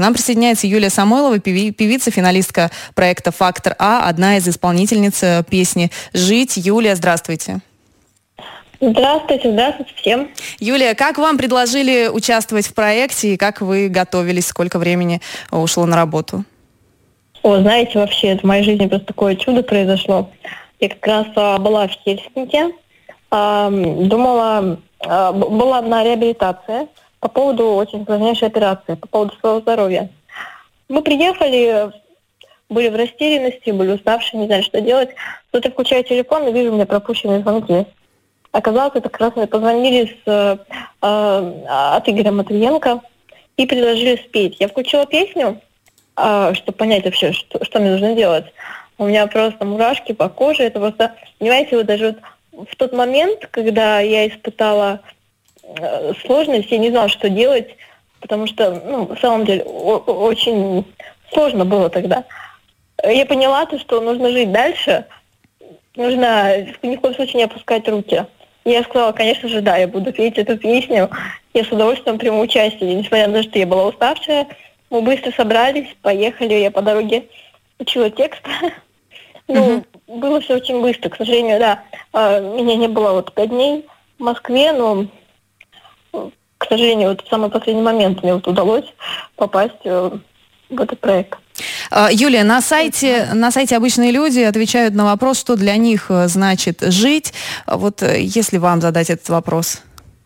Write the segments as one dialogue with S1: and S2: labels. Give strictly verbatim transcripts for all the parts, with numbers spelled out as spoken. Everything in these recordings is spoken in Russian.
S1: нам присоединяется Юлия Самойлова, певица, финалистка проекта «Фактор А», одна из исполнительниц песни «Жить». Юлия, здравствуйте.
S2: Здравствуйте, здравствуйте всем.
S1: Юлия, как вам предложили участвовать в проекте и как вы готовились, сколько времени ушло на работу?
S2: О, знаете, вообще, это в моей жизни просто такое чудо произошло. Я как раз а, была в Хельсинки, а, думала, а, была на реабилитации по поводу очень сложнейшей операции, по поводу своего здоровья. Мы приехали, были в растерянности, были уставшие, не знали, что делать. Тут я включаю телефон и вижу у меня пропущенные звонки. Оказалось, это как раз мне позвонили с, э, э, от Игоря Матвиенко и предложили спеть. Я включила песню, э, чтобы понять вообще, что, что мне нужно делать. У меня просто мурашки по коже. Это просто, понимаете, вот даже вот в тот момент, когда я испытала э, сложность, я не знала, что делать, потому что, ну, на самом деле, о- очень сложно было тогда. Я поняла то, что нужно жить дальше, нужно ни в коем случае не опускать руки. Я сказала, конечно же, да, я буду петь эту песню. Я с удовольствием приму участие, несмотря на то, что я была уставшая. Мы быстро собрались, поехали. Я по дороге учила текст. Ну, было все очень быстро, к сожалению, да. Меня не было вот пять дней в Москве, но, к сожалению, вот в самый последний момент мне вот удалось попасть в этот проект.
S1: Юлия, на сайте, на сайте «Обычные люди» отвечают на вопрос, что для них значит жить. Вот если вам задать этот вопрос.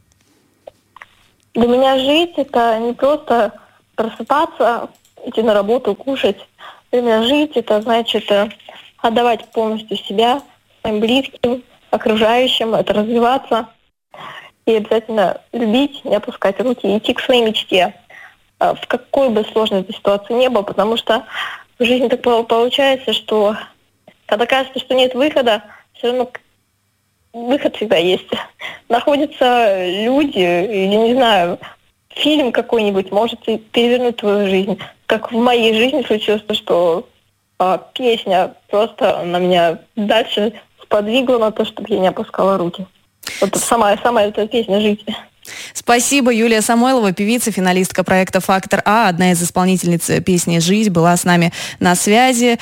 S2: Для меня жить – это не просто просыпаться, идти на работу, кушать. Для меня жить – это значит отдавать полностью себя своим близким, окружающим, это развиваться и обязательно любить, не опускать руки, идти к своей мечте. В какой бы сложной этой ситуации не было, потому что в жизни так получается, что когда кажется, что нет выхода, все равно выход всегда есть. Находятся люди, или, не знаю, фильм какой-нибудь может перевернуть твою жизнь. Как в моей жизни случилось то, что а, песня просто на меня дальше сподвигла на то, чтобы я не опускала руки. Вот сама, сама эта песня «Жить».
S1: Спасибо. Юлия Самойлова, певица, финалистка проекта «Фактор А», одна из исполнительниц песни «Жизнь», была с нами на связи.